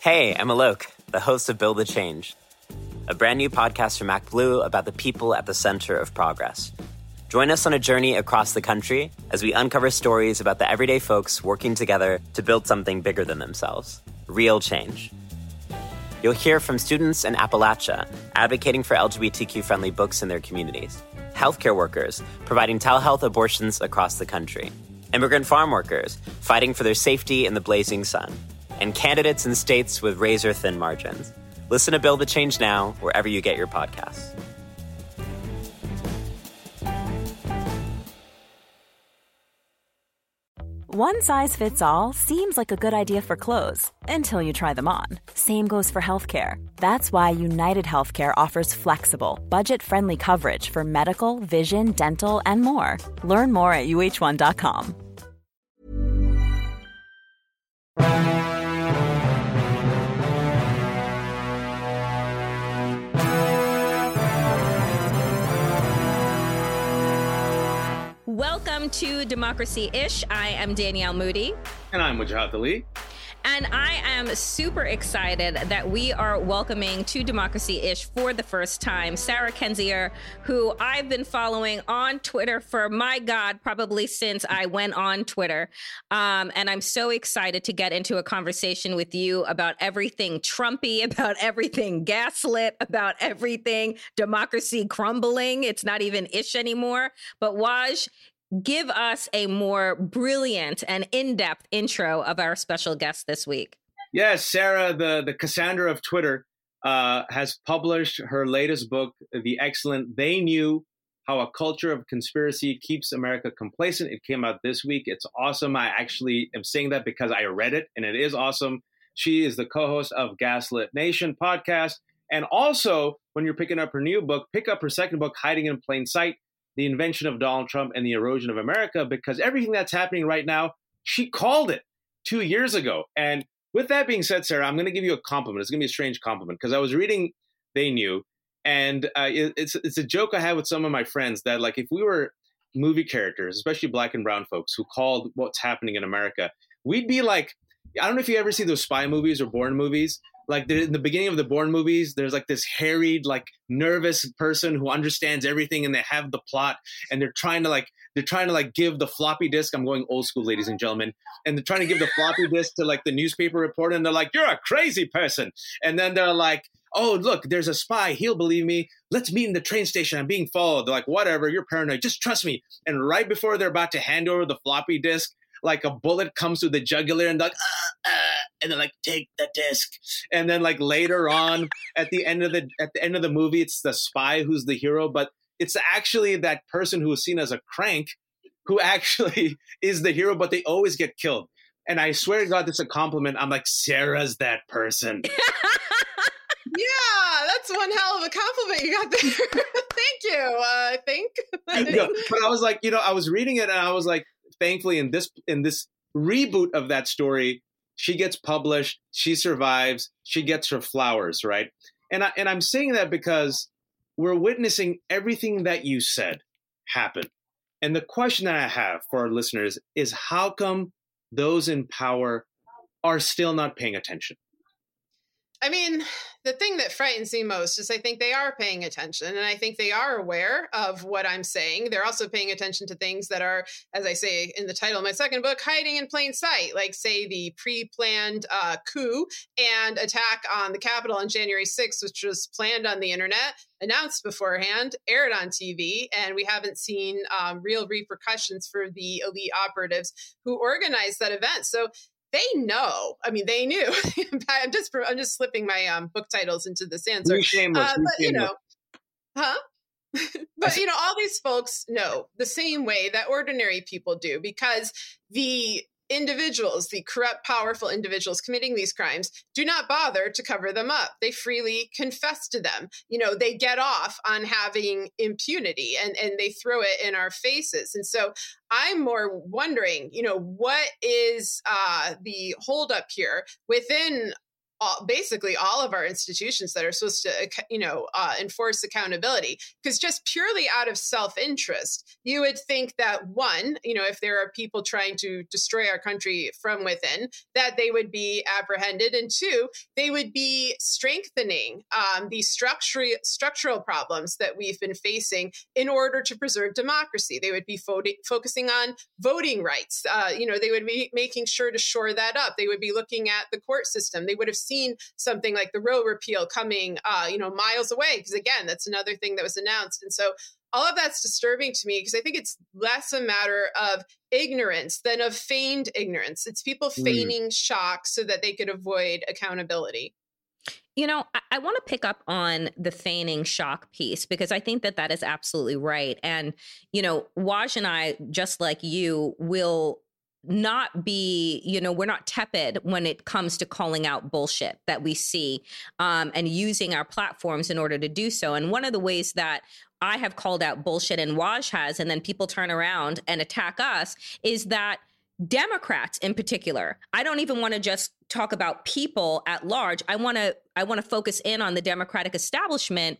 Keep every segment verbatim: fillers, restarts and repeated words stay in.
Hey, I'm Alok, the host of Build the Change, a brand new podcast from MacBlue about the people at the center of progress. Join us on a journey across the country as we uncover stories about the everyday folks working together to build something bigger than themselves, real change. You'll hear from students in Appalachia advocating for L G B T Q-friendly books in their communities, healthcare workers providing telehealth abortions across the country, immigrant farm workers fighting for their safety in the blazing sun, and candidates in states with razor-thin margins. Listen to Build the Change now, wherever you get your podcasts. One size fits all seems like a good idea for clothes until you try them on. Same goes for healthcare. That's why United Healthcare offers flexible, budget-friendly coverage for medical, vision, dental, and more. Learn more at U H one dot com. Welcome to Democracy-ish. I am Danielle Moody. And I'm Wajahat Ali. And I am super excited that we are welcoming to Democracy-ish for the first time Sarah Kendzior, who I've been following on Twitter for, my God, probably since I went on Twitter. Um, and I'm so excited to get into a conversation with you about everything Trumpy, about everything gaslit, about everything democracy crumbling. It's not even ish anymore. But Waj, give us a more brilliant and in-depth intro of our special guest this week. Yes, Sarah, the, the Cassandra of Twitter, uh, has published her latest book, the excellent They Knew How a Culture of Conspiracy Keeps America Complacent. It came out this week. It's awesome. I actually am saying that because I read it, and it is awesome. She is the co-host of Gaslit Nation podcast. And also, when you're picking up her new book, pick up her second book, Hiding in Plain Sight: The Invention of Donald Trump and the Erosion of America, because everything that's happening right now, she called it two years ago. And with that being said, Sarah, I'm going to give you a compliment. It's going to be a strange compliment because I was reading They Knew, and uh, it, it's it's a joke I had with some of my friends that, like, if we were movie characters, especially black and brown folks who called what's happening in America, we'd be like, I don't know if you ever see those spy movies or Bourne movies. Like in the beginning of the Bourne movies, there's like this harried, like nervous person who understands everything, and they have the plot, and they're trying to like they're trying to like give the floppy disk. I'm going old school, ladies and gentlemen, and they're trying to give the floppy disk to like the newspaper reporter, and they're like, "You're a crazy person," and then they're like, "Oh, look, there's a spy. He'll believe me. Let's meet in the train station. I'm being followed." They're like, "Whatever, you're paranoid. Just trust me." And right before they're about to hand over the floppy disk, like a bullet comes through the jugular, and they're like, uh, uh, and they're like, "Take the disc." And then like later on, at the end of the at the end of the movie, it's the spy who's the hero, but it's actually that person who is seen as a crank who actually is the hero, but they always get killed. And I swear to God, this is a compliment. I'm like, Sarah's that person. Yeah, that's one hell of a compliment you got there. Thank you. Uh, I think. You know, but I was like, you know, I was reading it, and I was like, thankfully, in this in this reboot of that story, she gets published, she survives, she gets her flowers, right? And I and I'm saying that because we're witnessing everything that you said happen. And the question that I have for our listeners is, how come those in power are still not paying attention? I mean, the thing that frightens me most is I think they are paying attention, and I think they are aware of what I'm saying. They're also paying attention to things that are, as I say in the title of my second book, hiding in plain sight, like, say, the pre-planned uh, coup and attack on the Capitol on January sixth, which was planned on the internet, announced beforehand, aired on T V, and we haven't seen um, real repercussions for the elite operatives who organized that event. So they know. I mean, they knew. I'm just I'm just slipping my um, book titles into this answer. Shameless, uh, but you know, huh? But you know, all these folks know the same way that ordinary people do, because the individuals, the corrupt, powerful individuals committing these crimes, do not bother to cover them up. They freely confess to them. You know, they get off on having impunity, and, and they throw it in our faces. And so I'm more wondering, you know, what is uh, the holdup here within all, basically all of our institutions that are supposed to, you know, uh, enforce accountability. Because just purely out of self-interest, you would think that one, you know, if there are people trying to destroy our country from within, that they would be apprehended, and two, they would be strengthening um, the structural structural problems that we've been facing in order to preserve democracy. They would be fo- focusing on voting rights. Uh, you know, they would be making sure to shore that up. They would be looking at the court system. They would have seen something like the Roe repeal coming, uh, you know, miles away. Because again, that's another thing that was announced. And so all of that's disturbing to me, because I think it's less a matter of ignorance than of feigned ignorance. It's people feigning mm. shock so that they could avoid accountability. You know, I, I want to pick up on the feigning shock piece, because I think that that is absolutely right. And, you know, Waj and I, just like you, will not be, you know, we're not tepid when it comes to calling out bullshit that we see um, and using our platforms in order to do so. And one of the ways that I have called out bullshit and Waj has, and then people turn around and attack us, is that Democrats in particular, I don't even want to just talk about people at large. I want to I want to focus in on the Democratic establishment,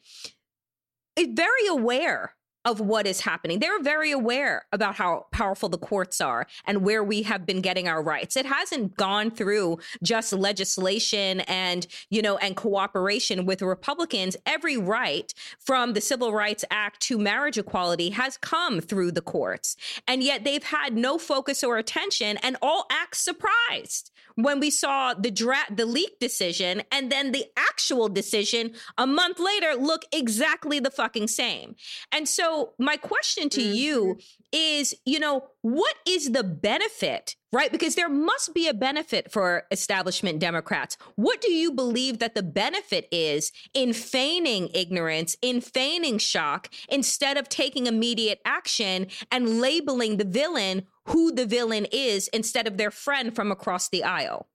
is very aware of what is happening. They're very aware about how powerful the courts are and where we have been getting our rights. It hasn't gone through just legislation and, you know, and cooperation with Republicans. Every right from the Civil Rights Act to marriage equality has come through the courts. And yet they've had no focus or attention, and all act surprised when we saw the dra- the leak decision, and then the actual decision a month later look exactly the fucking same. And so my question to mm-hmm. you is, you know, what is the benefit, right? Because there must be a benefit for establishment Democrats. What do you believe that the benefit is in feigning ignorance, in feigning shock, instead of taking immediate action and labeling the villain who the villain is instead of their friend from across the aisle?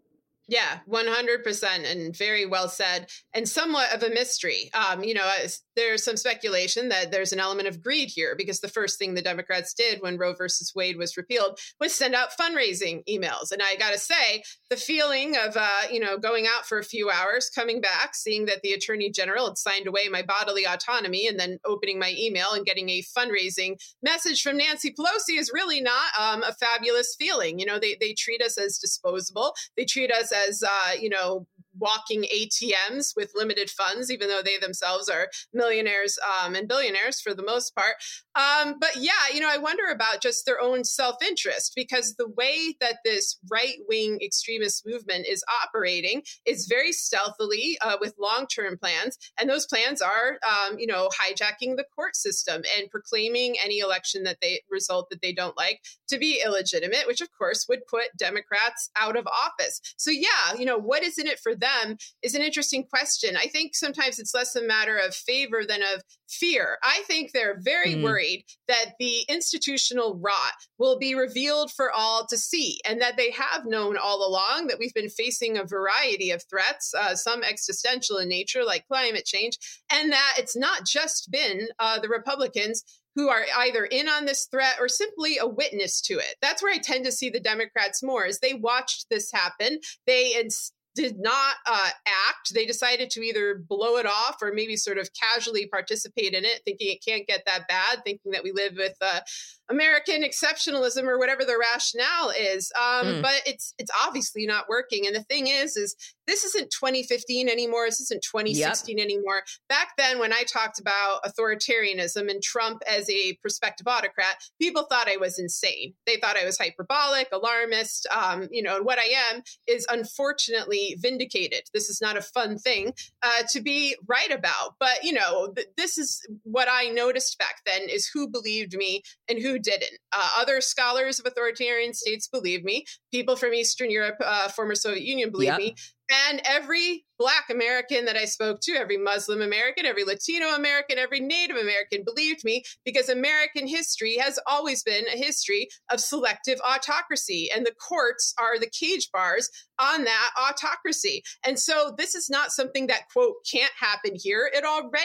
Yeah, one hundred percent, and very well said, and somewhat of a mystery. Um, you know, there's some speculation that there's an element of greed here, because the first thing the Democrats did when Roe versus Wade was repealed was send out fundraising emails. And I got to say, the feeling of, uh, you know, going out for a few hours, coming back, seeing that the Attorney General had signed away my bodily autonomy, and then opening my email and getting a fundraising message from Nancy Pelosi is really not um, a fabulous feeling. You know, they, they treat us as disposable. They treat us as, uh, you know, walking A T Ms with limited funds, even though they themselves are millionaires um, and billionaires for the most part. Um, but yeah, you know, I wonder about just their own self-interest, because the way that this right-wing extremist movement is operating is very stealthily uh, with long-term plans. And those plans are, um, you know, hijacking the court system and proclaiming any election that they result that they don't like to be illegitimate, which of course would put Democrats out of office. So yeah, you know, what is in it for them? them is an interesting question. I think sometimes it's less a matter of favor than of fear. I think they're very mm. worried that the institutional rot will be revealed for all to see, and that they have known all along that we've been facing a variety of threats, uh, some existential in nature, like climate change, and that it's not just been uh, the Republicans who are either in on this threat or simply a witness to it. That's where I tend to see the Democrats more, is they watched this happen. They ins- did not uh, act. They decided to either blow it off or maybe sort of casually participate in it, thinking it can't get that bad, thinking that we live with uh, American exceptionalism or whatever the rationale is. Um, mm. But it's it's obviously not working. And the thing is, is this isn't twenty fifteen anymore. This isn't twenty sixteen yep. anymore. Back then, when I talked about authoritarianism and Trump as a prospective autocrat, people thought I was insane. They thought I was hyperbolic, alarmist. Um, you know, and what I am is unfortunately vindicated. This is not a fun thing uh, to be right about. But, you know, th- this is what I noticed back then, is who believed me and who didn't. Uh, other scholars of authoritarian states believe me. People from Eastern Europe, uh, former Soviet Union, believe yep. me. And every Black American that I spoke to, every Muslim American, every Latino American, every Native American believed me, because American history has always been a history of selective autocracy, and the courts are the cage bars on that autocracy. And so this is not something that, quote, can't happen here. It already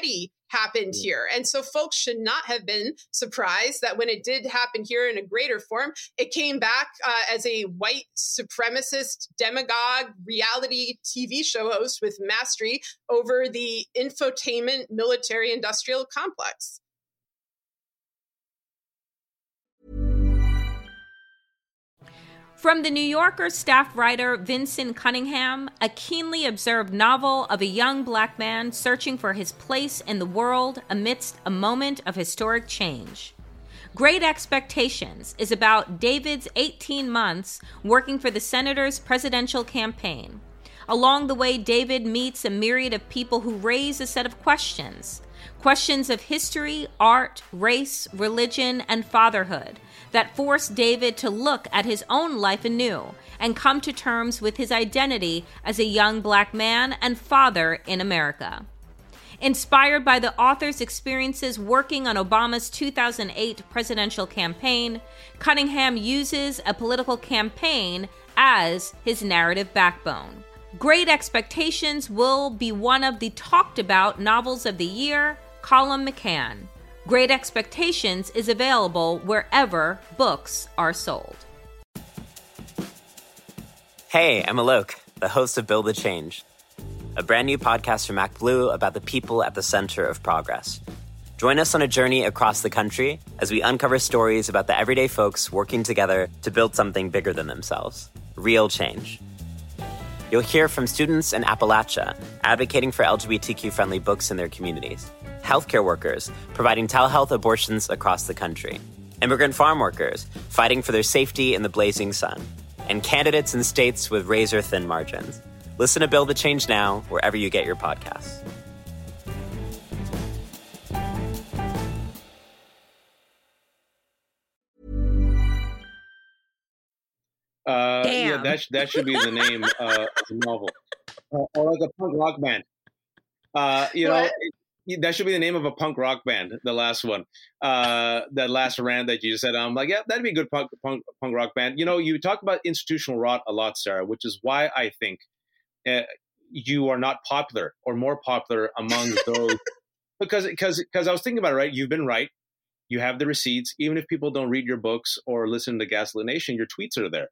happened here. And so folks should not have been surprised that when it did happen here in a greater form, it came back uh, as a white supremacist demagogue reality T V show host with mastery over the infotainment military industrial complex. From The New Yorker staff writer Vincent Cunningham, a keenly observed novel of a young black man searching for his place in the world amidst a moment of historic change. Great Expectations is about David's eighteen months working for the senator's presidential campaign. Along the way, David meets a myriad of people who raise a set of questions. Questions of history, art, race, religion, and fatherhood that force David to look at his own life anew and come to terms with his identity as a young black man and father in America. Inspired by the author's experiences working on Obama's two thousand eight presidential campaign, Cunningham uses a political campaign as his narrative backbone. Great Expectations will be one of the talked-about novels of the year, Colum McCann. Great Expectations is available wherever books are sold. Hey, I'm Alok, the host of Build the Change, a brand new podcast from MacBlue about the people at the center of progress. Join us on a journey across the country as we uncover stories about the everyday folks working together to build something bigger than themselves. Real change. You'll hear from students in Appalachia advocating for L G B T Q-friendly books in their communities, healthcare workers providing telehealth abortions across the country, immigrant farm workers fighting for their safety in the blazing sun, and candidates in states with razor-thin margins. Listen to Build the Change now, wherever you get your podcasts. Uh, Damn. yeah, that, sh- that should be the name uh, of the novel. Uh, or like a punk rock band. Uh, you know, What? it, that should be the name of a punk rock band, the last one. Uh, that last rant that you said, I'm like, yeah, that'd be a good punk, punk, punk rock band. You know, you talk about institutional rot a lot, Sarah, which is why I think uh, you are not popular or more popular among those. because, because, because I was thinking about it, right? You've been right. You have the receipts. Even if people don't read your books or listen to Gaslit Nation, your tweets are there.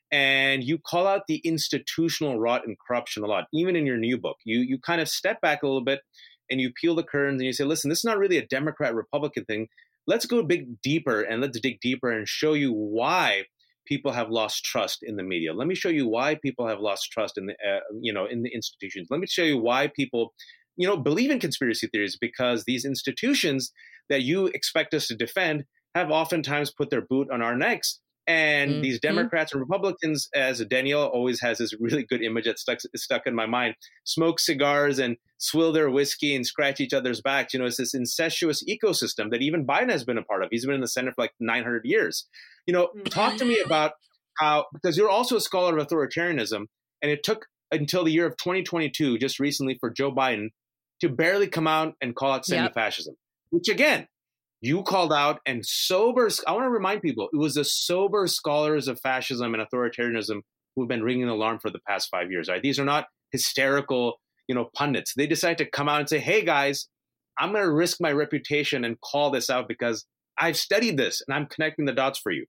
And you call out the institutional rot and corruption a lot, even in your new book. You you kind of step back a little bit and you peel the curtains and you say, listen, this is not really a Democrat-Republican thing. Let's go big deeper and let's dig deeper and show you why people have lost trust in the media. Let me show you why people have lost trust in the uh, you know in the institutions. Let me show you why people you know believe in conspiracy theories, because these institutions that you expect us to defend have oftentimes put their boot on our necks. And mm-hmm. these Democrats and Republicans, as Danielle always has this really good image that stuck, stuck in my mind, smoke cigars and swill their whiskey and scratch each other's backs. You know, it's this incestuous ecosystem that even Biden has been a part of. He's been in the Senate for like nine hundred years. You know, mm-hmm. talk to me about how, because you're also a scholar of authoritarianism, and it took until the year of twenty twenty-two, just recently, for Joe Biden to barely come out and call out semi-fascism. Yep. Which again, you called out, and sober, I want to remind people, it was the sober scholars of fascism and authoritarianism who've been ringing the alarm for the past five years. Right? These are not hysterical, you know, pundits. They decide to come out and say, hey guys, I'm going to risk my reputation and call this out because I've studied this and I'm connecting the dots for you.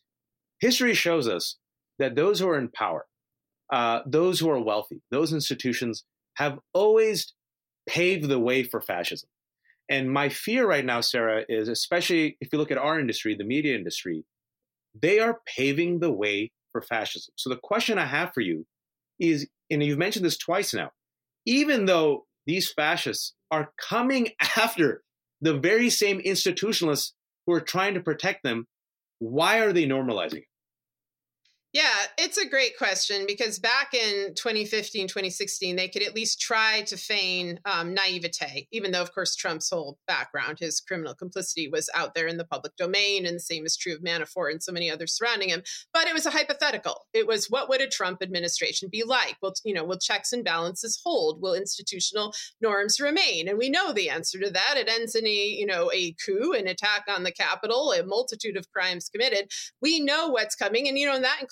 History shows us that those who are in power, uh, those who are wealthy, those institutions have always paved the way for fascism. And my fear right now, Sarah, is especially if you look at our industry, the media industry, they are paving the way for fascism. So the question I have for you is, and you've mentioned this twice now, even though these fascists are coming after the very same institutionalists who are trying to protect them, why are they normalizing it? Yeah, it's a great question, because back in twenty fifteen, twenty sixteen, they could at least try to feign um, naivete, even though, of course, Trump's whole background, his criminal complicity, was out there in the public domain. And the same is true of Manafort and so many others surrounding him. But it was a hypothetical. It was, what would a Trump administration be like? Will, you know, will checks and balances hold? Will institutional norms remain? And we know the answer to that. It ends in a, you know, a coup, an attack on the Capitol, a multitude of crimes committed. We know what's coming. And, you know, and that includes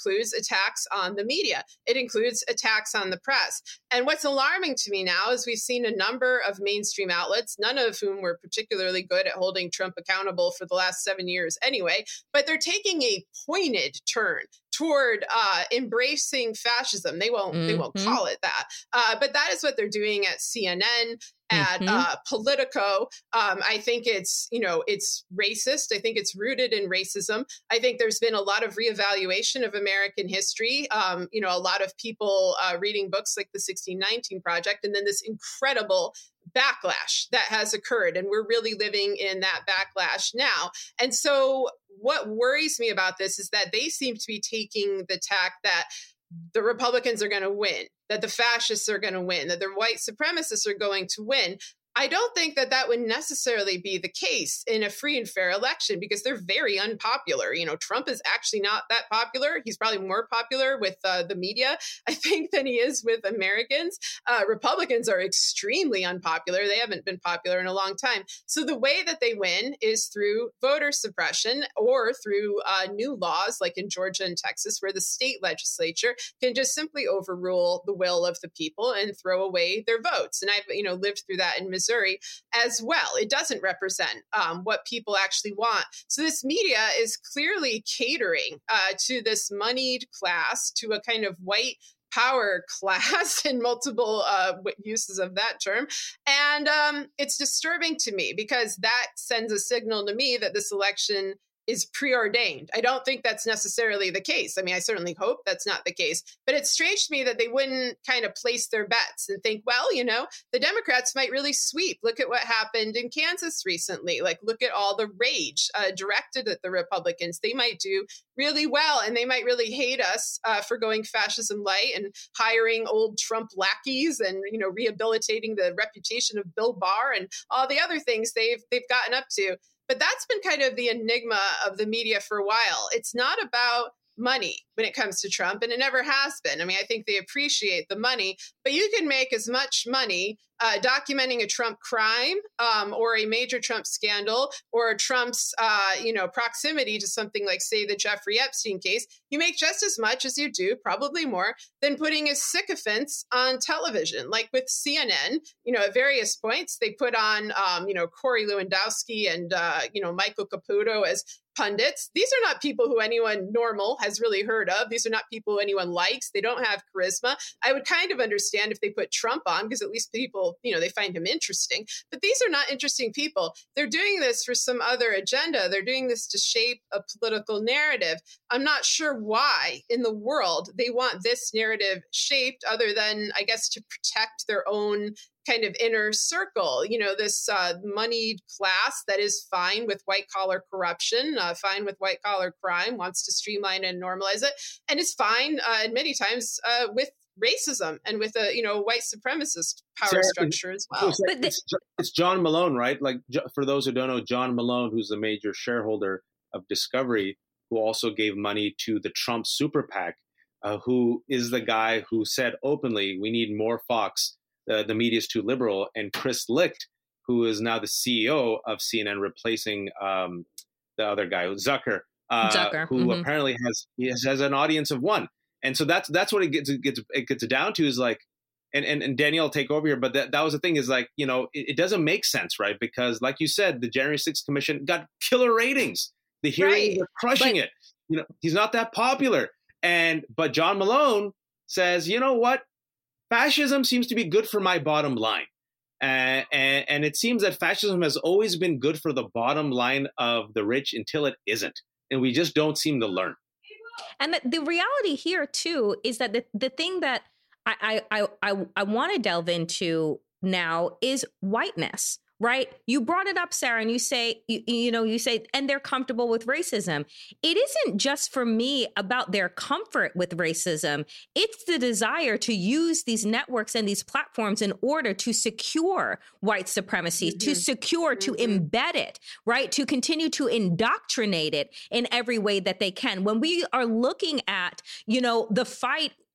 includes attacks on the media. It includes attacks on the press. And what's alarming to me now is we've seen a number of mainstream outlets, none of whom were particularly good at holding Trump accountable for the last seven years anyway, but they're taking a pointed turn toward uh, embracing fascism. They won't. Mm-hmm. They won't call it that, uh, but that is what they're doing at C N N, at mm-hmm. uh, Politico. Um, I think it's you know it's racist. I think it's rooted in racism. I think there's been a lot of reevaluation of American history. Um, you know, a lot of people uh, reading books like the sixteen nineteen Project, and then this incredible backlash that has occurred, and we're really living in that backlash now. And so what worries me about this is that they seem to be taking the tack that the Republicans are going to win, that the fascists are going to win, that the white supremacists are going to win. I don't think that that would necessarily be the case in a free and fair election because they're very unpopular. You know, Trump is actually not that popular. He's probably more popular with uh, the media, I think, than he is with Americans. Uh, Republicans are extremely unpopular. They haven't been popular in a long time. So the way that they win is through voter suppression or through uh, new laws like in Georgia and Texas, where the state legislature can just simply overrule the will of the people and throw away their votes. And I've, you know, lived through that in Missouri as well. It doesn't represent um, what people actually want. So this media is clearly catering uh, to this moneyed class, to a kind of white power class in multiple uh, uses of that term. And um, it's disturbing to me because that sends a signal to me that this election is preordained. I don't think that's necessarily the case. I mean, I certainly hope that's not the case, but it's strange to me that they wouldn't kind of place their bets and think, well, you know, the Democrats might really sweep. Look at what happened in Kansas recently. Like, look at all the rage uh, directed at the Republicans. They might do really well, and they might really hate us uh, for going fascism light and hiring old Trump lackeys and, you know, rehabilitating the reputation of Bill Barr and all the other things they've they've gotten up to. But that's been kind of the enigma of the media for a while. It's not about money when it comes to Trump, and it never has been. I mean, I think they appreciate the money, but you can make as much money uh, documenting a Trump crime um, or a major Trump scandal or Trump's, uh, you know, proximity to something like, say, the Jeffrey Epstein case. You make just as much as you do, probably more, than putting his sycophants on television. Like with C N N, you know, at various points, they put on, um, you know, Corey Lewandowski and, uh, you know, Michael Caputo as pundits. These are not people who anyone normal has really heard of. These are not people who anyone likes. They don't have charisma. I would kind of understand if they put Trump on, because at least people, you know, they find him interesting. But these are not interesting people. They're doing this for some other agenda. They're doing this to shape a political narrative. I'm not sure why in the world they want this narrative shaped, other than, I guess, to protect their own kind of inner circle, you know, this uh, moneyed class that is fine with white collar corruption, uh, fine with white collar crime, wants to streamline and normalize it, and is fine, uh, and many times uh, with racism and with a, you know, white supremacist power Sarah, structure as well. So but the- it's, it's John Malone, right? Like, for those who don't know, John Malone, who's the major shareholder of Discovery, who also gave money to the Trump super PAC, uh, who is the guy who said openly, we need more Fox. Uh, the media is too liberal. And Chris Licht, who is now the C E O of C N N, replacing um, the other guy, Zucker, uh, Zucker. who mm-hmm. apparently has, has has an audience of one. And so that's that's what it gets it gets it gets down to, is like, and and, and Danielle will take over here, but that, that was the thing, is like, you know, it, it doesn't make sense, right? Because like you said, the January sixth Commission got killer ratings. The hearings right. are crushing but- it. You know, he's not that popular. And but John Malone says, you know what? Fascism seems to be good for my bottom line. Uh, and, and it seems that fascism has always been good for the bottom line of the rich until it isn't. And we just don't seem to learn. And the, the reality here, too, is that the, the thing that I, I, I, I want to delve into now is whiteness. Right? You brought it up, Sarah, and you say, you, you know, you say, and they're comfortable with racism. It isn't just for me about their comfort with racism. It's the desire to use these networks and these platforms in order to secure white supremacy, mm-hmm. to secure, mm-hmm. to embed it, right? To continue to indoctrinate it in every way that they can. When we are looking at, you know, the fight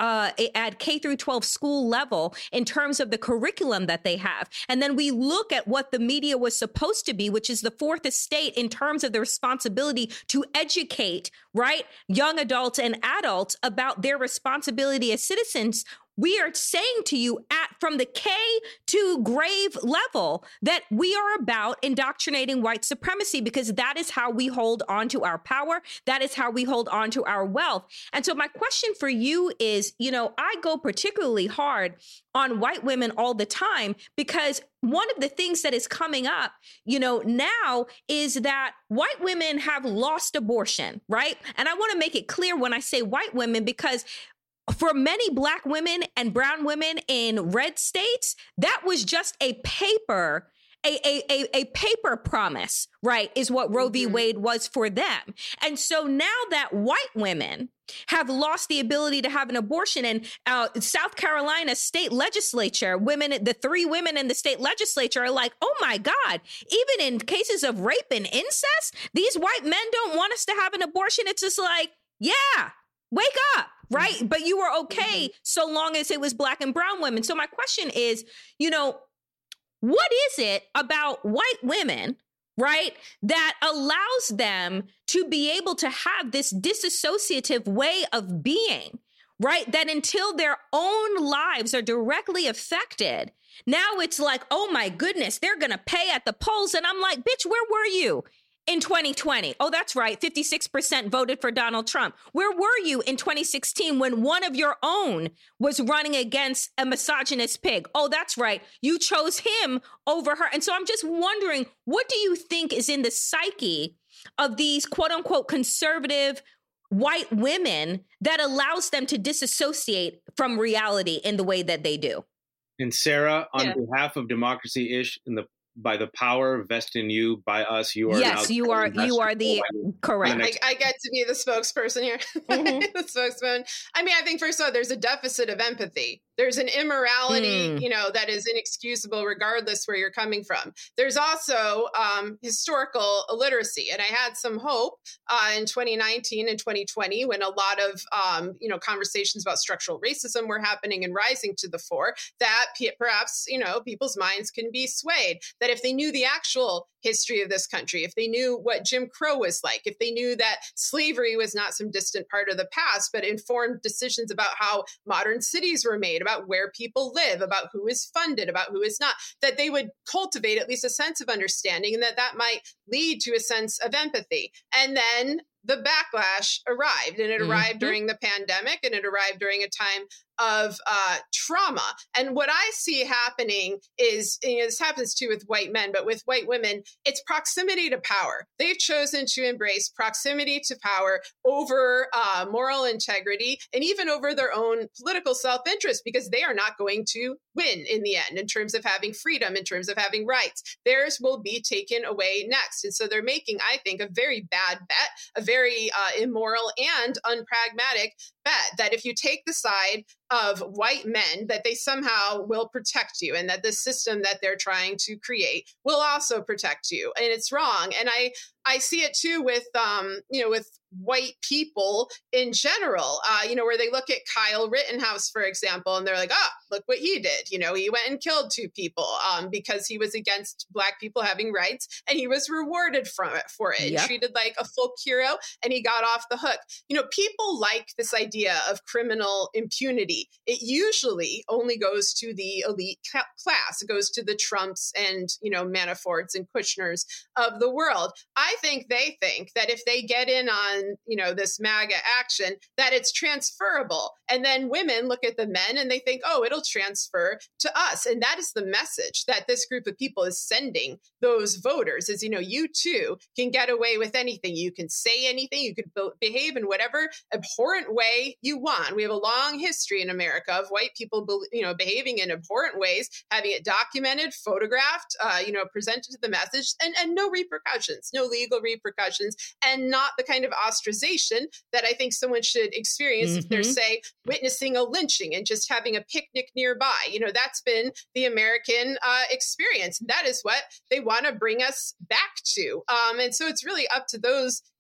uh, at K through twelve school level in terms of the curriculum that they have. And then we look at what the media was supposed to be, which is the fourth estate in terms of the responsibility to educate, right, young adults and adults about their responsibility as citizens. We are saying to you at from the K to grave level that we are about indoctrinating white supremacy, because that is how we hold on to our power. That is how we hold on to our wealth. And so my question for you is, you know, I go particularly hard on white women all the time, because one of the things that is coming up, you know, now is that white women have lost abortion, right? And I want to make it clear when I say white women, because for many Black women and brown women in red states, that was just a paper, a, a, a, a paper promise, right, is what Roe v. Wade was for them. And so now that white women have lost the ability to have an abortion, and uh, South Carolina state legislature, women, the three women in the state legislature are like, oh my God, even in cases of rape and incest, these white men don't want us to have an abortion. It's just like, yeah, wake up. Right. But you were okay so long as it was Black and brown women. So my question is, you know, what is it about white women, right, that allows them to be able to have this disassociative way of being, right, that until their own lives are directly affected, now it's like, oh, my goodness, they're going to pay at the polls. And I'm like, bitch, where were you in twenty twenty? Oh, that's right. fifty-six percent voted for Donald Trump. Where were you in twenty sixteen when one of your own was running against a misogynist pig? Oh, that's right. You chose him over her. And so I'm just wondering, what do you think is in the psyche of these quote unquote conservative white women that allows them to disassociate from reality in the way that they do? And Sarah, on Yeah. behalf of Democracy-ish, in the by the power vested in you by us, you are yes, now you are. You are the correct. I, I get to be the spokesperson here, Mhm. the spokesman. I mean, I think first of all, there's a deficit of empathy. There's an immorality, Mm. you know, that is inexcusable regardless where you're coming from. There's also um, historical illiteracy. And I had some hope uh, in twenty nineteen and twenty twenty when a lot of, um, you know, conversations about structural racism were happening and rising to the fore, that p- perhaps, you know, people's minds can be swayed. That if they knew the actual history of this country, if they knew what Jim Crow was like, if they knew that slavery was not some distant part of the past, but informed decisions about how modern cities were made, about where people live, about who is funded, about who is not, that they would cultivate at least a sense of understanding, and that that might lead to a sense of empathy. And then the backlash arrived, and it Mhm. arrived during the pandemic, and it arrived during a time of uh, trauma. And what I see happening is, you know, this happens too with white men, but with white women, it's proximity to power. They've chosen to embrace proximity to power over uh, moral integrity and even over their own political self-interest, because they are not going to win in the end in terms of having freedom, in terms of having rights. Theirs will be taken away next. And so they're making, I think, a very bad bet, a very uh, immoral and unpragmatic bet that if you take the side of white men, that they somehow will protect you, and that the system that they're trying to create will also protect you. And it's wrong. And I, I see it too with, um, you know, with white people in general, uh, you know, where they look at Kyle Rittenhouse, for example, and they're like, oh, look what he did. You know, he went and killed two people um, because he was against Black people having rights, and he was rewarded from it for it, and Yep. treated like a folk hero, and he got off the hook. You know, people like this idea of criminal impunity. It usually only goes to the elite ca- class. It goes to the Trumps and, you know, Manaforts and Kushners of the world. I think they think that if they get in on, you know, this MAGA action, that it's transferable. And then women look at the men and they think, oh, it'll transfer to us. And that is the message that this group of people is sending those voters is, you know, you too can get away with anything. You can say anything. You could be- behave in whatever abhorrent way you want. We have a long history in America of white people, be- you know, behaving in abhorrent ways, having it documented, photographed, uh, you know, presented to the message, and, and no repercussions, no legal repercussions, and not the kind of ostracization that I think someone should experience if they're, Mhm. say, witnessing a lynching and just having a picnic nearby. You know, that's been the American uh, experience. That is what they want to bring us back to. Um, and so it's really up to those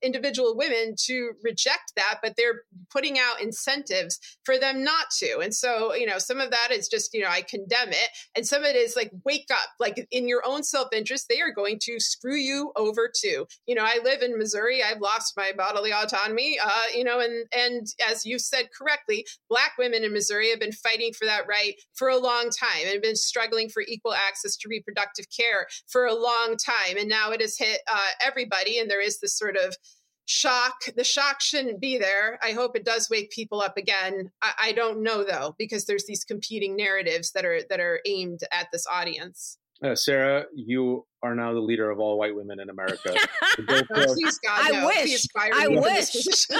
individual women to reject that, but they're putting out incentives for them not to. And so, you know, some of that is just, you know, I condemn it. And some of it is like, wake up, like in your own self-interest, they are going to screw you over too. You know, I live in Missouri. I've lost my bodily autonomy, uh, you know, and, and as you said correctly, Black women in Missouri have been fighting for that right for a long time and been struggling for equal access to reproductive care for a long time. And now it has hit uh, everybody. And there is this sort of shock. The shock shouldn't be there. I hope it does wake people up again. I, I don't know though, because there's these competing narratives that are that are aimed at this audience. Uh, Sarah, you are now the leader of all white women in America. Oh, please, God, I no. wish. Please fire I me from wish. this position.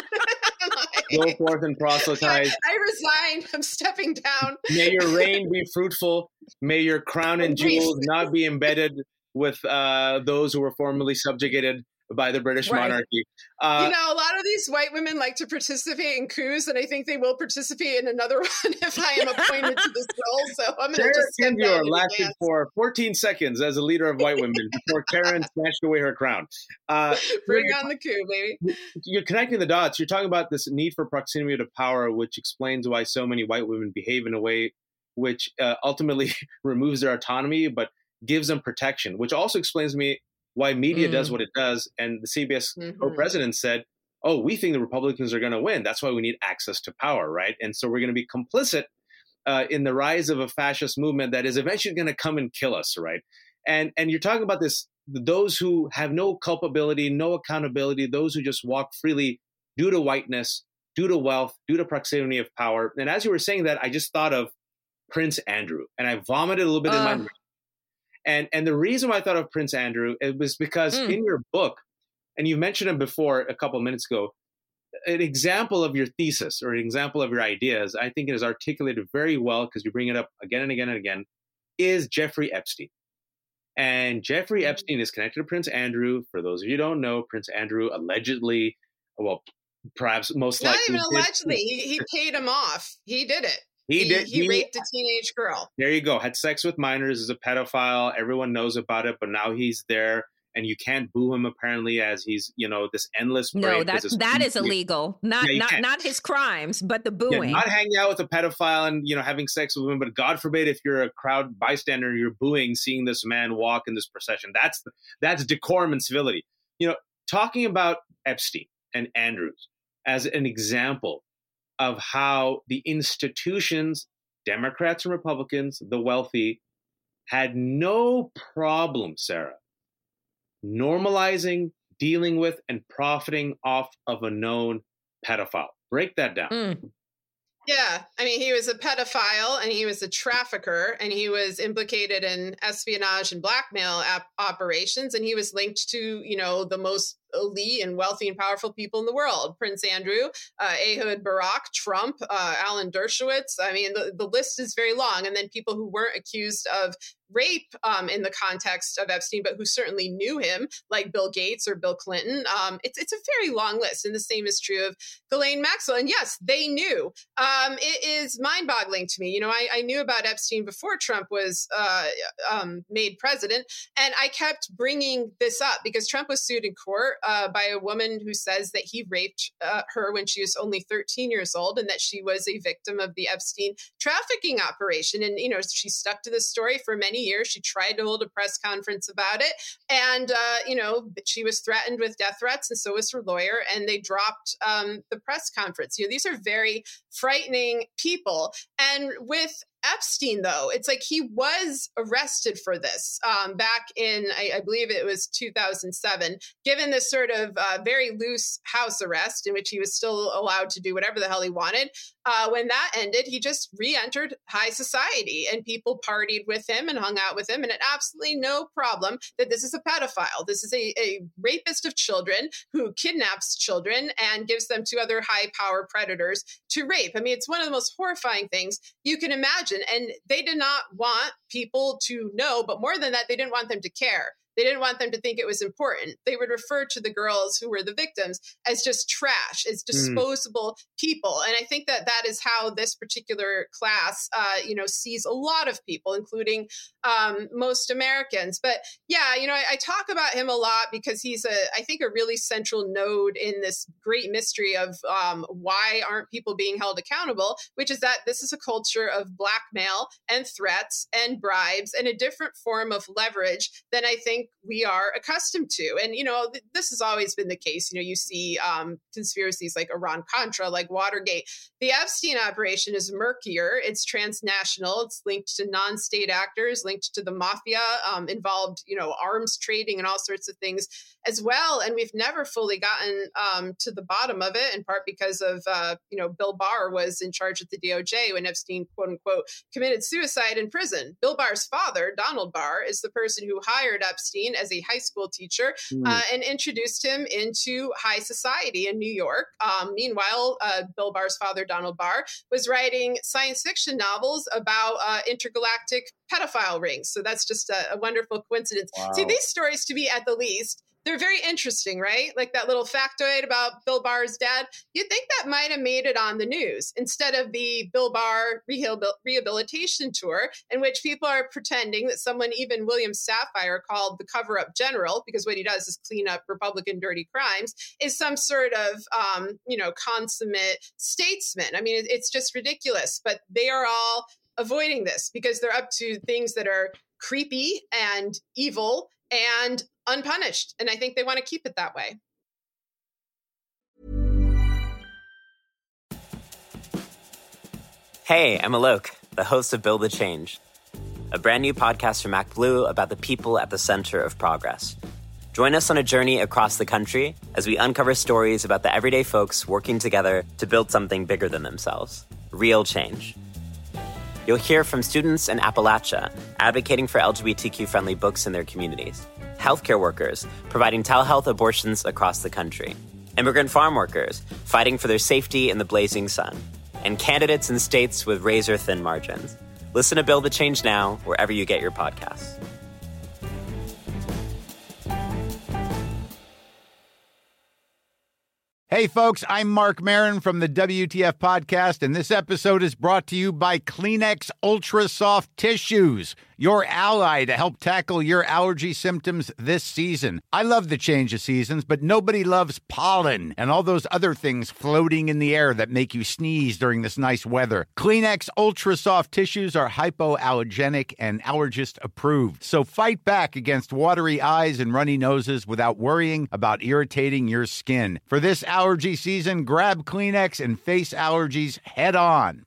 Go forth and proselytize. I resign. I'm stepping down. May your reign be fruitful. May your crown and jewels not be embedded with uh, those who were formerly subjugated by the British Right. monarchy. Uh, You know, a lot of these white women like to participate in coups, and I think they will participate in another one if I am appointed to this role. So I'm going to Sarah just step down Kendzior in lasted advance. for fourteen seconds as a leader of white women before Karen snatched away her crown. Uh, Bring you're, on the coup, baby. you're connecting the dots. You're talking about this need for proximity to power, which explains why so many white women behave in a way which uh, ultimately removes their autonomy, but gives them protection, which also explains to me why media Mm. does what it does. And the C B S Mhm. co-president said, oh, we think the Republicans are going to win. That's why we need access to power, right? And so we're going to be complicit uh, in the rise of a fascist movement that is eventually going to come and kill us, right? And and you're talking about this, those who have no culpability, no accountability, those who just walk freely due to whiteness, due to wealth, due to proximity of power. And as you were saying that, I just thought of Prince Andrew, and I vomited a little bit uh. in my mouth. And and the reason why I thought of Prince Andrew, it was because mm. in your book, and you mentioned him before a couple of minutes ago, an example of your thesis or an example of your ideas, I think it is articulated very well because you bring it up again and again and again, is Jeffrey Epstein. And Jeffrey mm. Epstein is connected to Prince Andrew. For those of you who don't know, Prince Andrew allegedly, well, perhaps most Not likely. Not even allegedly. He, he paid him off. He did it. He, he did. He, he raped a teenage girl. There you go. Had sex with minors, is a pedophile. Everyone knows about it, but now he's there, and you can't boo him apparently, as he's, you know, this endless. No, that that is illegal. Not yeah, not can't. not his crimes, but the booing. Yeah, not hanging out with a pedophile and you know having sex with him, but God forbid if you're a crowd bystander and you're booing, seeing this man walk in this procession. That's that's decorum and civility. You know, talking about Epstein and Andrews as an example of how the institutions, Democrats and Republicans, the wealthy, had no problem, Sarah, normalizing, dealing with, and profiting off of a known pedophile. Break that down. Mm. Yeah. I mean, he was a pedophile and he was a trafficker and he was implicated in espionage and blackmail ap- operations. And he was linked to, you know, the most elite and wealthy and powerful people in the world. Prince Andrew, uh, Ehud Barak, Trump, uh, Alan Dershowitz. I mean, the, the list is very long. And then people who weren't accused of rape um, in the context of Epstein, but who certainly knew him, like Bill Gates or Bill Clinton. Um, it's it's a very long list. And the same is true of Ghislaine Maxwell. And yes, they knew. Um, it is mind-boggling to me. You know, I, I knew about Epstein before Trump was uh, um, made president. And I kept bringing this up because Trump was sued in court uh, by a woman who says that he raped uh, her when she was only thirteen years old and that she was a victim of the Epstein trafficking operation. And, you know, she stuck to this story for many years. She tried to hold a press conference about it. And, uh, you know, she was threatened with death threats and so was her lawyer. And they dropped um, the press conference. You know, these are very frightening people. And with Epstein, though, it's like he was arrested for this um, back in, I, I believe it was two thousand seven, given this sort of uh, very loose house arrest in which he was still allowed to do whatever the hell he wanted. Uh, when that ended, he just re-entered high society and people partied with him and hung out with him. And it absolutely no problem that this is a pedophile. This is a, a rapist of children who kidnaps children and gives them to other high power predators to rape. I mean, it's one of the most horrifying things you can imagine. And they did not want people to know, but more than that, they didn't want them to care. They didn't want them to think it was important. They would refer to the girls who were the victims as just trash, as disposable mm. people. And I think that that is how this particular class, uh, you know, sees a lot of people, including um, most Americans. But yeah, you know, I, I talk about him a lot because he's a, I think, a really central node in this great mystery of um, why aren't people being held accountable, which is that this is a culture of blackmail and threats and bribes and a different form of leverage than I think we are accustomed to. And, you know, th- this has always been the case. You know, you see um, conspiracies like Iran-Contra, like Watergate. The Epstein operation is murkier. It's transnational. It's linked to non-state actors, linked to the mafia, um, involved, you know, arms trading and all sorts of things as well. And we've never fully gotten um, to the bottom of it, in part because of, uh, you know, Bill Barr was in charge at the D O J when Epstein, quote unquote, committed suicide in prison. Bill Barr's father, Donald Barr, is the person who hired Epstein as a high school teacher mm. uh, and introduced him into high society in New York. Um, meanwhile, uh, Bill Barr's father, Donald Barr, was writing science fiction novels about uh, intergalactic pedophile rings. So that's just a, a wonderful coincidence. Wow. See, these stories, to me, at the least, they're very interesting, right? Like that little factoid about Bill Barr's dad. You'd think that might have made it on the news instead of the Bill Barr rehabilitation tour, in which people are pretending that someone, even William Safire, called the cover-up general, because what he does is clean up Republican dirty crimes, is some sort of, um, you know, consummate statesman. I mean, it, it's just ridiculous. But they are all avoiding this because they're up to things that are creepy and evil and unpunished. And I think they want to keep it that way. Hey, I'm Alok, the host of Build the Change, a brand new podcast from MacBlue about the people at the center of progress. Join us on a journey across the country as we uncover stories about the everyday folks working together to build something bigger than themselves, real change. You'll hear from students in Appalachia advocating for L G B T Q-friendly books in their communities, healthcare workers providing telehealth abortions across the country, immigrant farm workers fighting for their safety in the blazing sun, and candidates in states with razor-thin margins. Listen to Build the Change now, wherever you get your podcasts. Hey, folks, I'm Mark Maron from the W T F Podcast, and this episode is brought to you by Kleenex Ultra Soft Tissues, your ally to help tackle your allergy symptoms this season. I love the change of seasons, but nobody loves pollen and all those other things floating in the air that make you sneeze during this nice weather. Kleenex Ultra Soft Tissues are hypoallergenic and allergist approved, so fight back against watery eyes and runny noses without worrying about irritating your skin. For this allergy season, grab Kleenex and face allergies head on.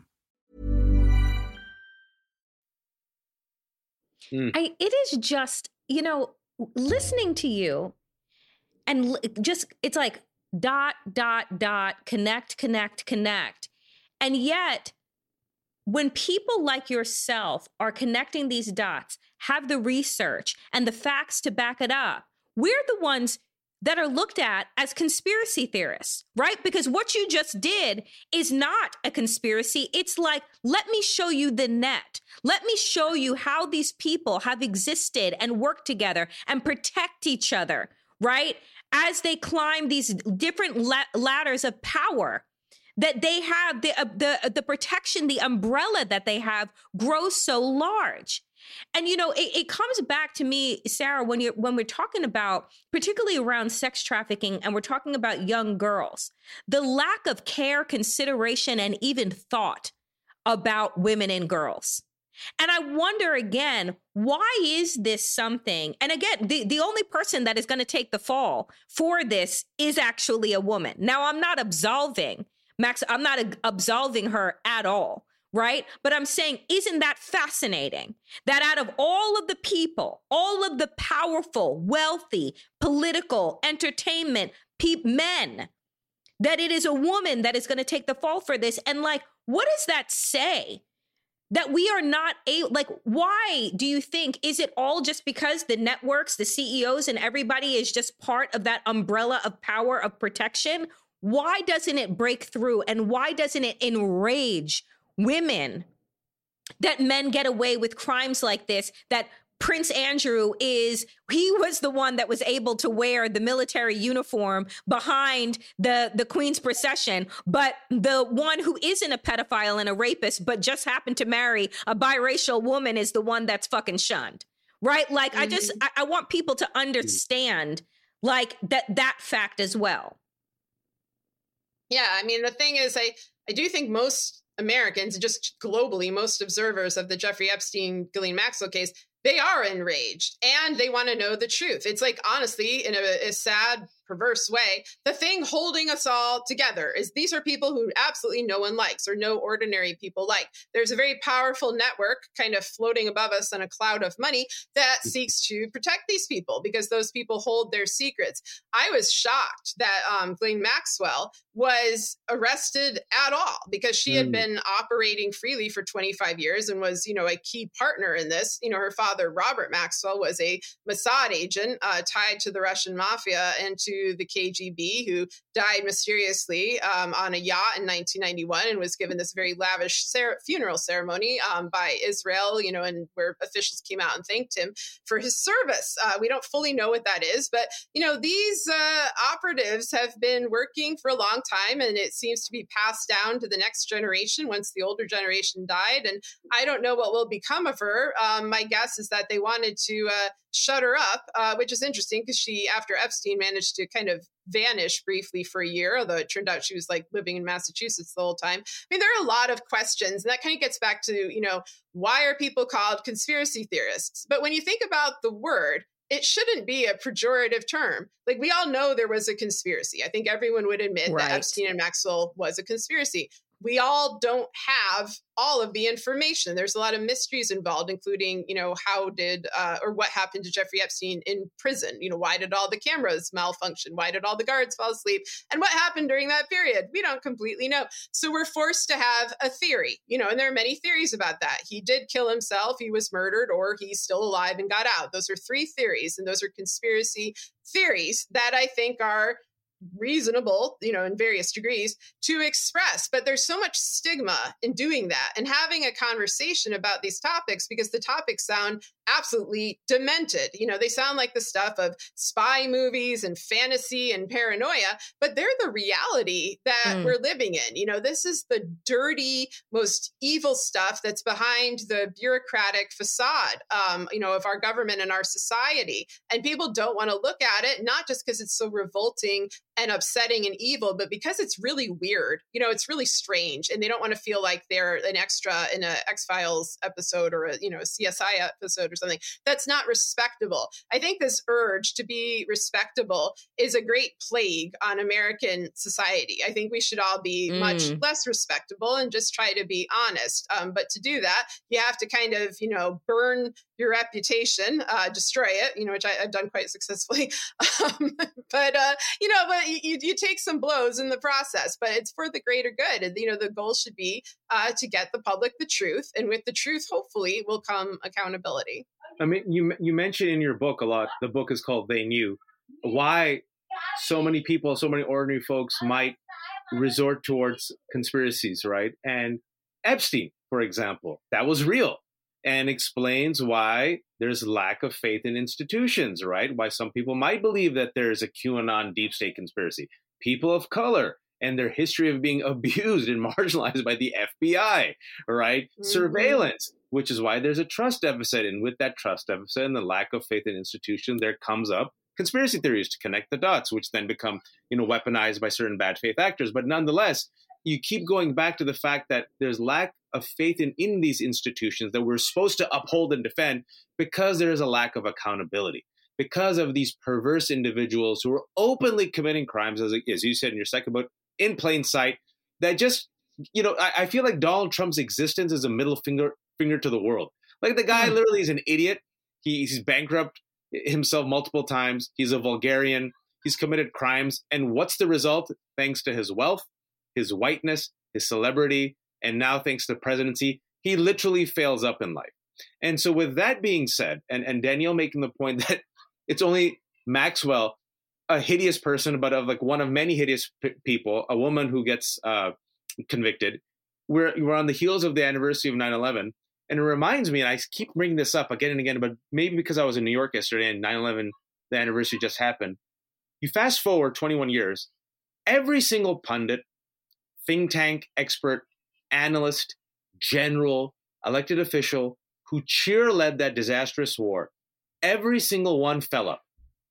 Mm. I, it is just, you know, listening to you and l- just, it's like dot, dot, dot, connect, connect, connect. And yet, when people like yourself are connecting these dots, have the research and the facts to back it up, we're the ones that are looked at as conspiracy theorists, right? Because what you just did is not a conspiracy. It's like, let me show you the net. Let me show you how these people have existed and worked together and protect each other, right? As they climb these different la- ladders of power, that they have the, uh, the, the protection, the umbrella that they have grows so large. And, you know, it, it comes back to me, Sarah, when you're when we're talking about, particularly around sex trafficking, and we're talking about young girls, the lack of care, consideration, and even thought about women and girls. And I wonder again, why is this something? And again, the, the only person that is going to take the fall for this is actually a woman. Now, I'm not absolving Max. I'm not absolving her at all. Right? But I'm saying, isn't that fascinating that out of all of the people, all of the powerful, wealthy, political, entertainment pe- men, that it is a woman that is going to take the fall for this? And like, what does that say? That we are not a like, why do you think? Is it all just because the networks, the C E Os, and everybody is just part of that umbrella of power of protection? Why doesn't it break through? And why doesn't it enrage women that men get away with crimes like this, that Prince Andrew is, he was the one that was able to wear the military uniform behind the, the Queen's procession. But the one who isn't a pedophile and a rapist, but just happened to marry a biracial woman is the one that's fucking shunned. Right? Like, mm-hmm. I just, I, I want people to understand like that, that fact as well. Yeah. I mean, the thing is, I, I do think most Americans, just globally, most observers of the Jeffrey Epstein, Ghislaine Maxwell case, they are enraged and they want to know the truth. It's like, honestly, in a, a sad, perverse way, the thing holding us all together is these are people who absolutely no one likes or no ordinary people like. There's a very powerful network kind of floating above us in a cloud of money that seeks to protect these people because those people hold their secrets. I was shocked that um, Ghislaine Maxwell was arrested at all because she had mm. been operating freely for twenty-five years and was, you know, a key partner in this. You know, her father, Robert Maxwell, was a Mossad agent uh, tied to the Russian mafia and to the K G B, who died mysteriously um, on a yacht in nineteen ninety-one and was given this very lavish cer- funeral ceremony um, by Israel, you know, and where officials came out and thanked him for his service. Uh, we don't fully know what that is, but, you know, these uh, operatives have been working for a long time and it seems to be passed down to the next generation once the older generation died. And I don't know what will become of her. Um, my guess is that they wanted to uh, shut her up, uh, which is interesting because she, after Epstein, managed to kind of vanish briefly for a year, although it turned out she was like living in Massachusetts the whole time. I mean, there are a lot of questions, and that kind of gets back to, you know, why are people called conspiracy theorists? But when you think about the word, it shouldn't be a pejorative term. Like, we all know there was a conspiracy. I think everyone would admit right. that Epstein and Maxwell was a conspiracy. We all don't have all of the information. There's a lot of mysteries involved, including, you know, how did uh, or what happened to Jeffrey Epstein in prison? You know, why did all the cameras malfunction? Why did all the guards fall asleep? And what happened during that period? We don't completely know. So we're forced to have a theory, you know, and there are many theories about that. He did kill himself, he was murdered, or he's still alive and got out. Those are three theories, and those are conspiracy theories that I think are reasonable, you know, in various degrees to express. But there's so much stigma in doing that and having a conversation about these topics because the topics sound absolutely demented. You know, they sound like the stuff of spy movies and fantasy and paranoia, but they're the reality that mm. we're living in. You know, this is the dirty, most evil stuff that's behind the bureaucratic facade, um, you know, of our government and our society. And people don't want to look at it, not just because it's so revolting and upsetting and evil, but because it's really weird. You know, it's really strange, and they don't want to feel like they're an extra in a X-Files episode or a, you know, a C S I episode or something. That's not respectable. I think this urge to be respectable is a great plague on American society. I think we should all be mm. much less respectable and just try to be honest. Um, but to do that, you have to kind of, you know, burn your reputation, uh, destroy it, you know, which I, I've done quite successfully. um, but, uh, you know, but you, you take some blows in the process, but it's for the greater good. And, you know, the goal should be uh, to get the public the truth. And with the truth, hopefully, will come accountability. I mean, you you mentioned in your book a lot, the book is called They Knew, why so many people, so many ordinary folks might resort towards conspiracies, right? And Epstein, for example, that was real. And explains why there's lack of faith in institutions, right? Why some people might believe that there's a QAnon deep state conspiracy. People of color and their history of being abused and marginalized by the F B I, right? Mm-hmm. Surveillance, which is why there's a trust deficit. And with that trust deficit and the lack of faith in institutions, there comes up conspiracy theories to connect the dots, which then become, you know, weaponized by certain bad faith actors. But nonetheless, you keep going back to the fact that there's lack of faith in, in these institutions that we're supposed to uphold and defend because there is a lack of accountability, because of these perverse individuals who are openly committing crimes, as, as you said in your second book, in plain sight, that just, you know, I, I feel like Donald Trump's existence is a middle finger finger to the world. Like, the guy literally is an idiot. He, he's bankrupt himself multiple times. He's a vulgarian. He's committed crimes. And what's the result? Thanks to his wealth, his whiteness, his celebrity, and now thanks to the presidency, he literally fails up in life. And so with that being said, and, and Danielle making the point that it's only Maxwell, a hideous person, but of like one of many hideous p- people, a woman who gets uh, convicted. We're, we're on the heels of the anniversary of nine eleven. And it reminds me, and I keep bringing this up again and again, but maybe because I was in New York yesterday and nine eleven, the anniversary just happened. You fast forward twenty-one years, every single pundit, think tank, expert, analyst, general, elected official who cheer-led that disastrous war, every single one fell up.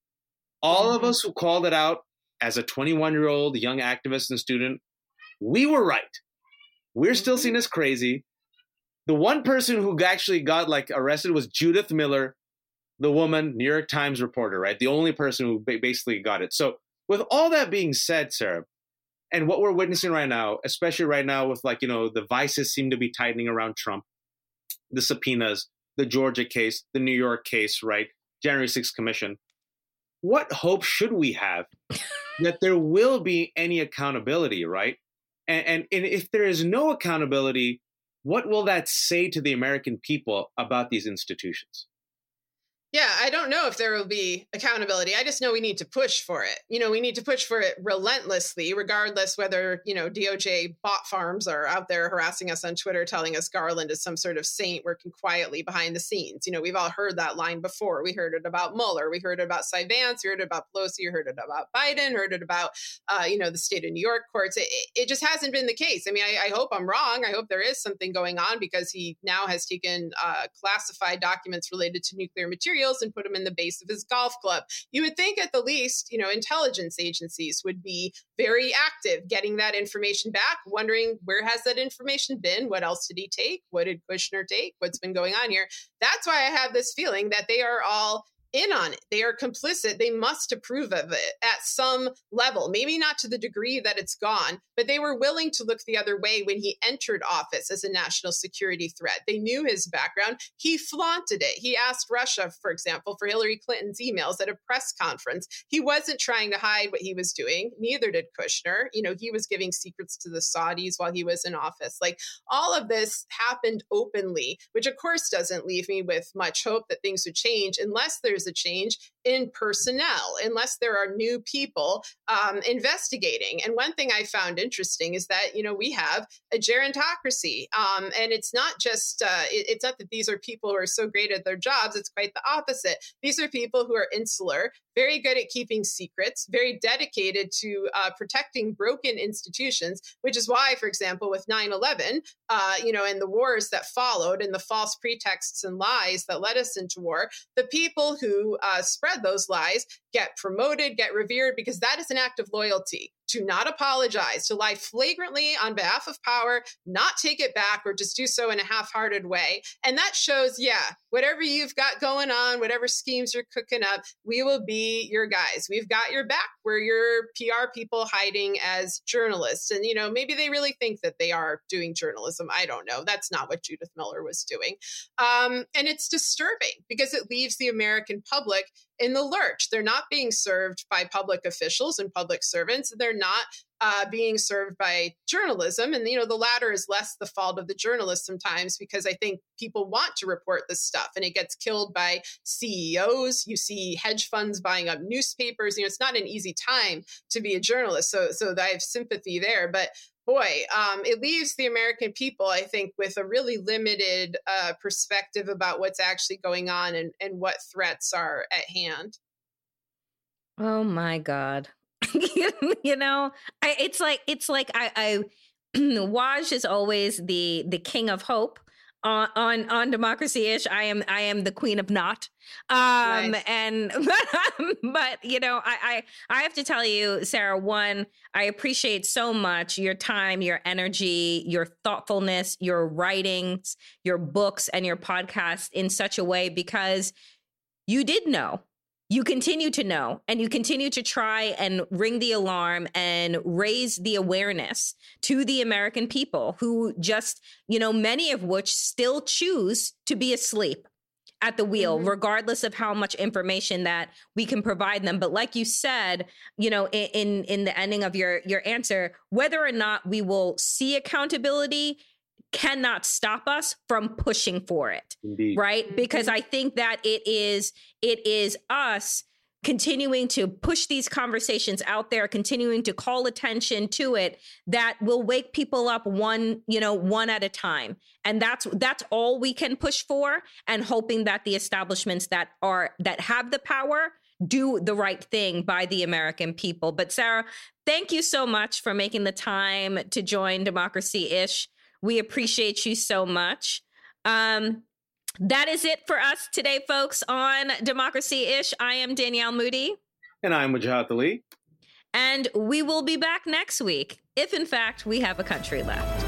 All of us who called it out as a twenty-one-year-old young activist and student, we were right. We're still seen as crazy. The one person who actually got like arrested was Judith Miller, the woman, New York Times reporter, right? The only person who basically got it. So with all that being said, Sarah, and what we're witnessing right now, especially right now with like, you know, the vices seem to be tightening around Trump, the subpoenas, the Georgia case, the New York case, right? January sixth commission. What hope should we have that there will be any accountability, right? And, and, and if there is no accountability, what will that say to the American people about these institutions? Yeah, I don't know if there will be accountability. I just know we need to push for it. You know, we need to push for it relentlessly, regardless whether, you know, D O J bot farms are out there harassing us on Twitter, telling us Garland is some sort of saint working quietly behind the scenes. You know, we've all heard that line before. We heard it about Mueller. We heard it about Cy Vance. We heard it about Pelosi. We heard it about Biden. Heard it about, uh, you know, the state of New York courts. It, it just hasn't been the case. I mean, I, I hope I'm wrong. I hope there is something going on because he now has taken uh, classified documents related to nuclear materials and put them in the base of his golf club. You would think at the least, you know, intelligence agencies would be very active getting that information back, wondering where has that information been? What else did he take? What did Kushner take? What's been going on here? That's why I have this feeling that they are all in on it. They are complicit. They must approve of it at some level, maybe not to the degree that it's gone, but they were willing to look the other way when he entered office as a national security threat. They knew his background. He flaunted it. He asked Russia, for example, for Hillary Clinton's emails at a press conference. He wasn't trying to hide what he was doing. Neither did Kushner. You know, he was giving secrets to the Saudis while he was in office. Like, all of this happened openly, which of course doesn't leave me with much hope that things would change unless there's a change in personnel, unless there are new people um, investigating. And one thing I found interesting is that, you know, we have a gerontocracy. Um, and it's not just, uh, it, it's not that these are people who are so great at their jobs. It's quite the opposite. These are people who are insular, very good at keeping secrets, very dedicated to uh, protecting broken institutions, which is why, for example, with nine eleven, uh, you know, and the wars that followed and the false pretexts and lies that led us into war, the people who uh, spread those lies get promoted, get revered, because that is an act of loyalty. To not apologize, to lie flagrantly on behalf of power, not take it back, or just do so in a half-hearted way. And that shows, yeah, whatever you've got going on, whatever schemes you're cooking up, we will be your guys. We've got your back. We're your P R people hiding as journalists. And, you know, maybe they really think that they are doing journalism. I don't know. That's not what Judith Miller was doing. Um, and it's disturbing because it leaves the American public in the lurch. They're not being served by public officials and public servants. They're not uh, being served by journalism. And, you know, the latter is less the fault of the journalists sometimes, because I think people want to report this stuff and it gets killed by C E Os. You see hedge funds buying up newspapers. You know, it's not an easy time to be a journalist. So, so I have sympathy there. But boy, um, it leaves the American people, I think, with a really limited uh, perspective about what's actually going on and, and what threats are at hand. Oh, my God. You know, I, it's like it's like I, I Waj is always the the king of hope on on, on Democracy-ish. I am I am the queen of not. Um, nice. And but, but you know, I, I I have to tell you, Sarah, one, I appreciate so much your time, your energy, your thoughtfulness, your writings, your books, and your podcast in such a way, because you did know. You continue to know, and you continue to try and ring the alarm and raise the awareness to the American people who just, you know, many of which still choose to be asleep at the wheel, mm-hmm. regardless of how much information that we can provide them. But like you said, you know, in, in, in the ending of your, your answer, whether or not we will see accountability cannot stop us from pushing for it. Indeed. Right? Because I think that it is it is us continuing to push these conversations out there, continuing to call attention to it, that will wake people up one, you know, one at a time. And that's that's all we can push for, and hoping that the establishments that are that have the power do the right thing by the American people. But Sarah, thank you so much for making the time to join Democracy-ish. We appreciate you so much. Um, That is it for us today, folks, on Democracy-ish. I am Danielle Moody. And I'm Wajahat Ali. And we will be back next week, if in fact we have a country left.